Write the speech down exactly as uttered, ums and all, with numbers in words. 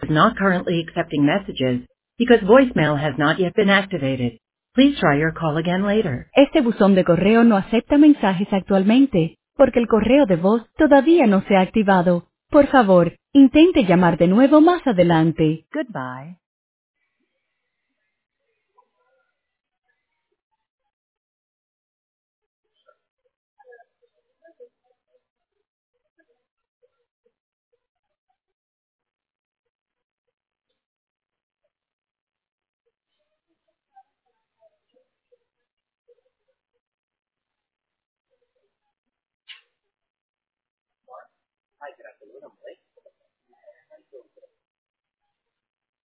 not currently accepting messages because voicemail has not yet been activated. Please try your call again later. Este buzón de correo no acepta mensajes actualmente, porque el correo de voz todavía no se ha activado. Por favor, intente llamar de nuevo más adelante. Goodbye.